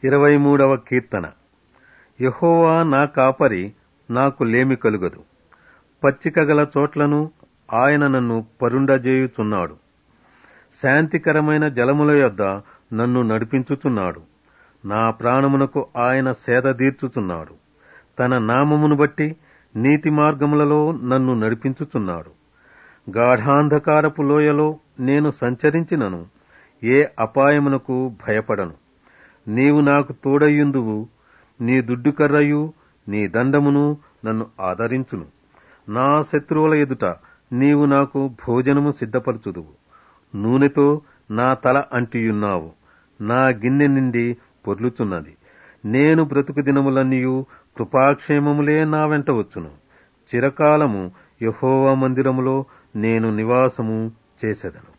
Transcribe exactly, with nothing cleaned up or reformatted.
ఇరవై మూడవ కీర్తన. యెహోవా నా కాపరి, నాకు లేమి కలుగదు. పచ్చిక గల చోట్లను ఆయన నన్ను పరుండజేయుచున్నాడు. శాంతికరమైన జలముల యొద్ద నన్ను నడిపించుచున్నాడు. నా ప్రాణమునకు ఆయన సేద తీర్చుచున్నాడు. తన నామమును బట్టి నీతి మార్గములలో నన్ను నడిపించుచున్నాడు. గాఢాంధకారపు లోయలో నేను సంచరించినను ఏ అపాయమునకు భయపడను. నీవు నాకు తోడయ్యుందువు. నీ దుడ్డుకర్రయు నీ దండమును నన్ను ఆదరించును. నా శత్రువుల ఎదుట నీవు నాకు భోజనము సిద్ధపరచుదువు. నూనెతో నా తల అంటియున్నావు. నా గిన్నె నిండి పొర్లుచున్నది. నేను బ్రతుకు దినములన్నీయు కృపాక్షేమములే నా వెంట వచ్చును. చిరకాలము యెహోవా మందిరములో నేను నివాసము చేసెదను.